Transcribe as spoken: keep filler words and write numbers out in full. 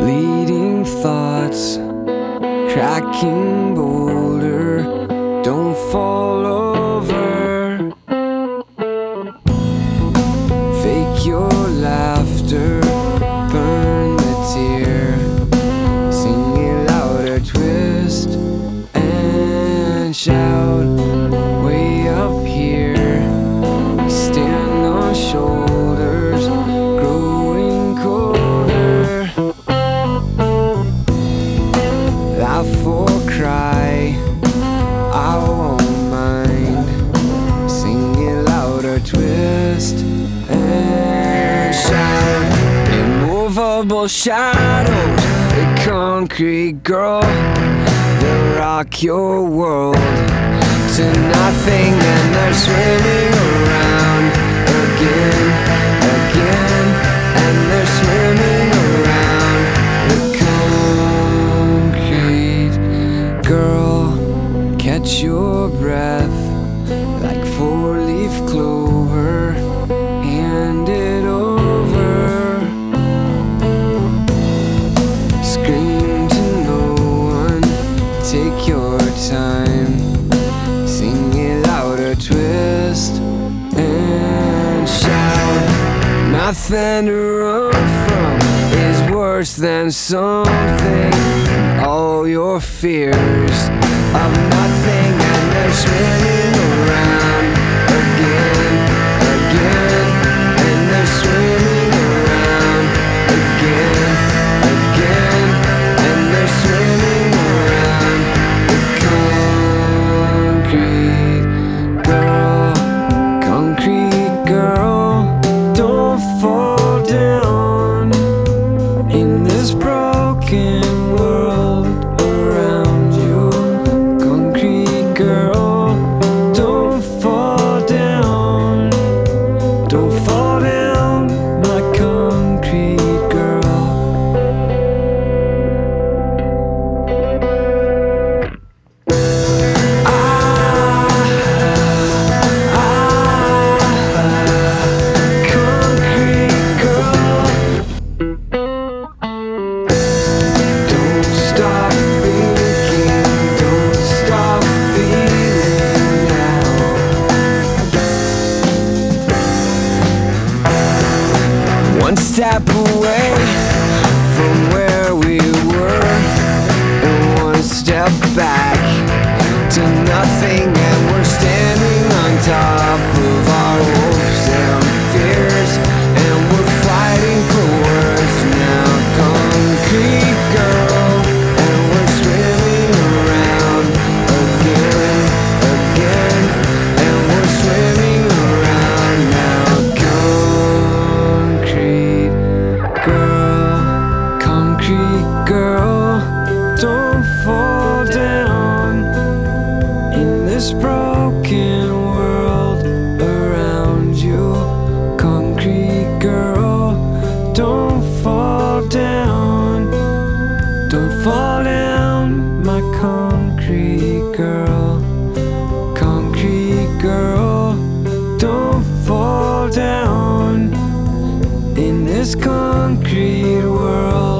Bleeding thoughts, cracking boulder, don't fall over. Fake your laughter, burn the tear, sing it louder, twist and shout. Way up here, we stand on shoulders growing colder. Laugh or cry, I won't mind. Sing it louder, twist and shout. Immovable shadows, a concrete girl, they'll rock your world to nothing, and they're swimming around again, again, and they're swimming around the concrete girl. Catch your breath like four-leaf clover, hand it over. Scream to no one, take your time. Sing it louder, twist and shout. Nothing to run from is worse than something. All your fears of nothing, and they're swimming around again, again, and they're swimming around again, again, and they're swimming around the concrete girl, concrete girl. Don't fall down in this broken world around you, concrete girl. Don't fall down, don't fall down, my concrete girl. One step away from where we were, and one step back to nothing, and we're standing on top of our hopes and fears, and we're fighting for words now, concrete girl, and we're swimming around again, again, and we're swimming around now, concrete girl, concrete girl. Don't fall down in this broken world around you, concrete girl. Don't fall down, don't fall down, my concrete girl, concrete girl. Don't fall down in this concrete world.